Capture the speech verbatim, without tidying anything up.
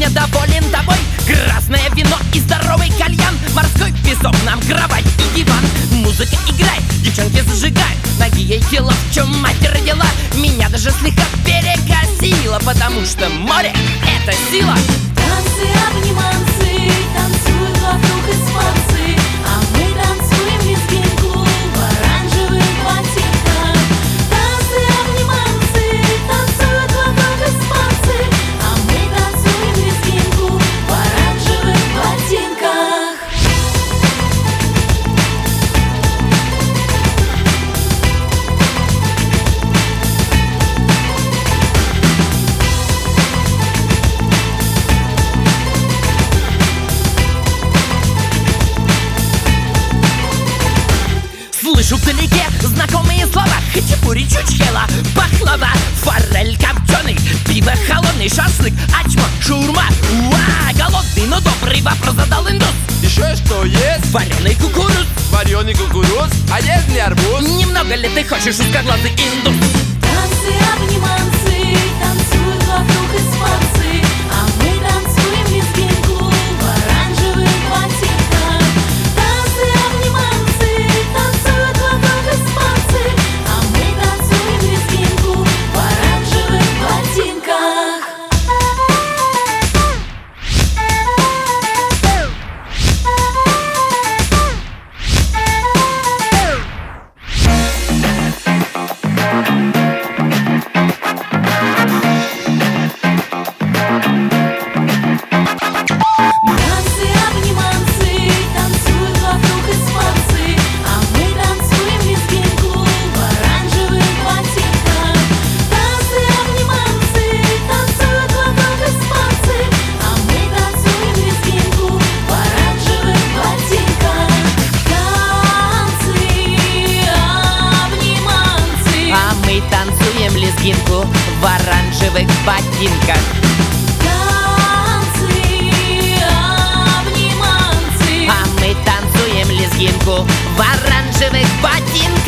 сегодня доволен тобой. Красное вино и здоровый кальян, морской песок нам кровать и диван. Музыка играет, девчонки зажигают, ноги ей тела, в чем мать родила. Меня даже слегка перекосило, потому что море — это сила. Танцы, обниманцы, танцуют вокруг испанцы, а мы танцуем лезгинку в оранжевых ботинках. Танцы, обниманцы, танцуют вокруг испанцы, а мы танцуем лезгинку в оранжевых ботинках. Слышу вдалеке знакомые слова: хачапури, чучхела, баклава, форель копченый, пиво холодный, шашлык, ачма, шаурма. Уа, голодный, но добрый вопрос задал индус. Еще что есть? Вареный кукуруз. Вареный кукуруз, а если арбуз? Немного ли ты хочешь, узкоглазый индус? Танцы, обниманцы, танцуют вокруг испанцы, а мы танцуем лезгинку в оранжевых ботинках. Танцы, обниманцы, танцуют вокруг испанцы, а мы танцуем лезгинку в оранжевых ботинках. Танцы, обниманцы, танцуют вокруг испанцы, а мы танцуем лезгинку в оранжевых ботинках. Танцы, обниманцы, танцуют вокруг испанцы, а мы танцуем лезгинку в оранжевых ботинках. Танцы, обниманцы, А мы танцуем лезгинку в оранжевых ботинках. танцы, обниманцы. А мы танцуем лезгинку в оранжевых ботинках.